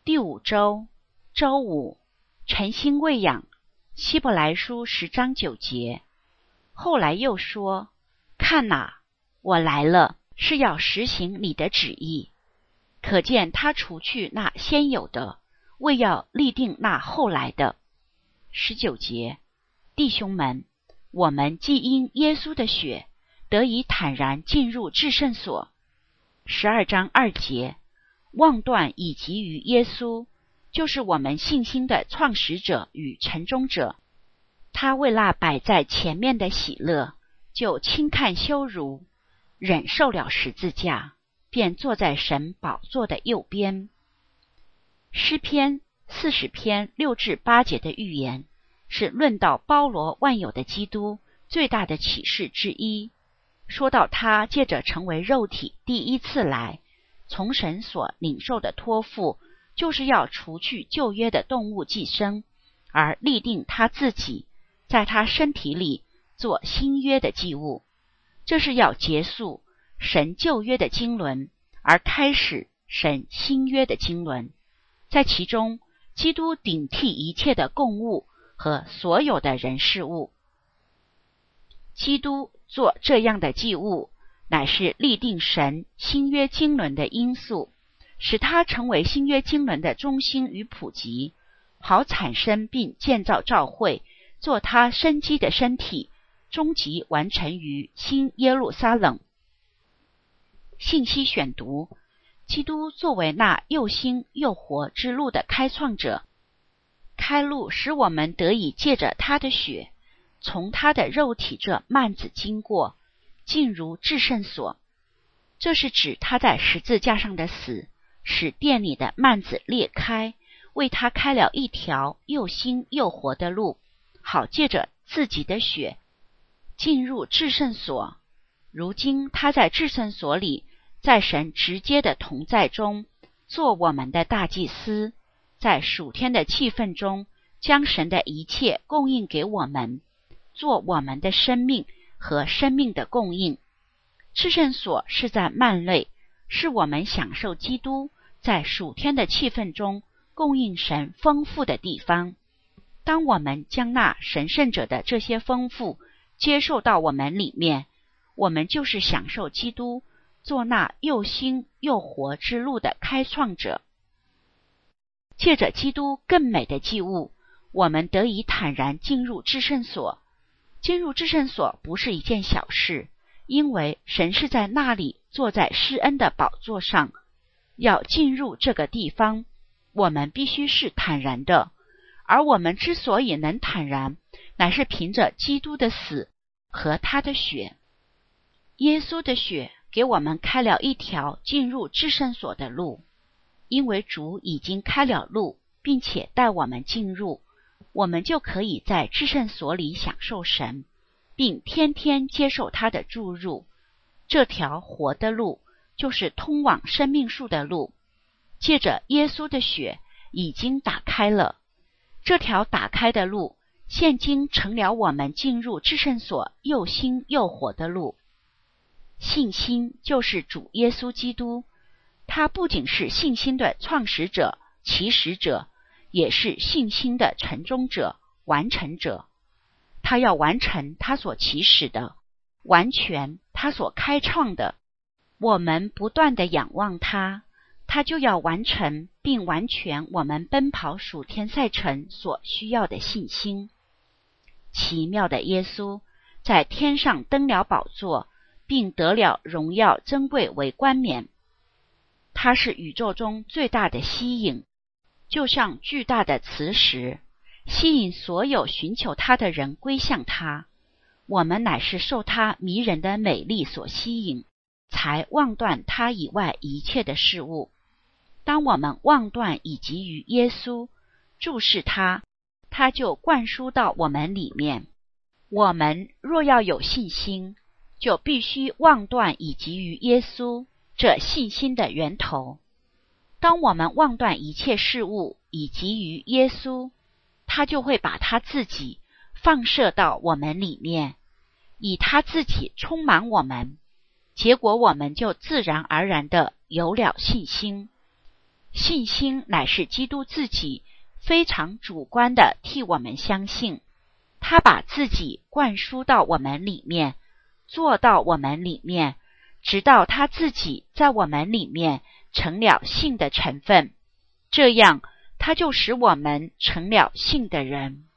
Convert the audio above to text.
第5周，周五，晨星喂养，希伯来书10章9节。后来又说，看哪，我来了，是要实行你的旨意。可见他除去那先有的，为要立定那后来的。19节，弟兄们，我们既因耶稣的血，得以坦然进入至圣所。12章2节，妄断以及于耶稣，就是我们信心的创始者与成终者。他为那摆在前面的喜乐，就轻看羞辱，忍受了十字架，便坐在神宝座的右边。诗篇40篇6至8节的预言，是论到包罗万有的基督最大的启示之一。说到他借着成为肉体第一次来，从神所领受的托付，就是要除去旧约的动物祭牲，而立定他自己，在他身体里做新约的祭物。这是要结束神旧约的经纶，而开始神新约的经纶。在其中，基督顶替一切的供物和所有的人事物。基督做这样的祭物，乃是立定神新约经纶的因素，使它成为新约经纶的中心与普及，好产生并建造教会，做他生机的身体，终极完成于新耶路撒冷。信息选读：基督作为那又新又活之路的开创者，开路使我们得以借着他的血，从他的肉体这幔子经过，进入至圣所。这是指他在十字架上的死，使殿里的幔子裂开，为他开了一条又新又活的路，好借着自己的血进入至圣所。如今他在至圣所里，在神直接的同在中，做我们的大祭司，在属天的气氛中，将神的一切供应给我们，做我们的生命和生命的供应。至圣所是在幔内，是我们享受基督在属天的气氛中供应神丰富的地方。当我们将那神圣者的这些丰富接受到我们里面，我们就是享受基督做那又新又活之路的开创者。借着基督更美的祭物，我们得以坦然进入至圣所。进入至圣所不是一件小事，因为神是在那里坐在施恩的宝座上。要进入这个地方，我们必须是坦然的，而我们之所以能坦然，乃是凭着基督的死和他的血。耶稣的血给我们开了一条进入至圣所的路，因为主已经开了路，并且带我们进入，我们就可以在至圣所里享受神，并天天接受他的注入。这条活的路，就是通往生命树的路，借着耶稣的血已经打开了。这条打开的路，现今成了我们进入至圣所又新又活的路。信心就是主耶稣基督，他不仅是信心的创始者、起始者，也是信心的成终者、完成者。他要完成他所起始的，完全他所开创的。我们不断地仰望他，他就要完成并完全我们奔跑属天赛程所需要的信心。奇妙的耶稣在天上登了宝座，并得了荣耀珍贵为冠冕。他是宇宙中最大的吸引，就像巨大的磁石，吸引所有寻求他的人归向他。我们乃是受他迷人的美丽所吸引，才妄断他以外一切的事物。当我们妄断以及于耶稣，注视他，他就灌输到我们里面。我们若要有信心，就必须妄断以及于耶稣，这信心的源头。当我们妄断一切事物以及于耶稣，他就会把他自己放射到我们里面，以他自己充满我们，结果我们就自然而然地有了信心。 信心乃是基督自己非常主观地替我们相信，他把自己灌输到我们里面，做到我们里面，直到他自己在我们里面成了信的成分，这样他就使我们成了信的人。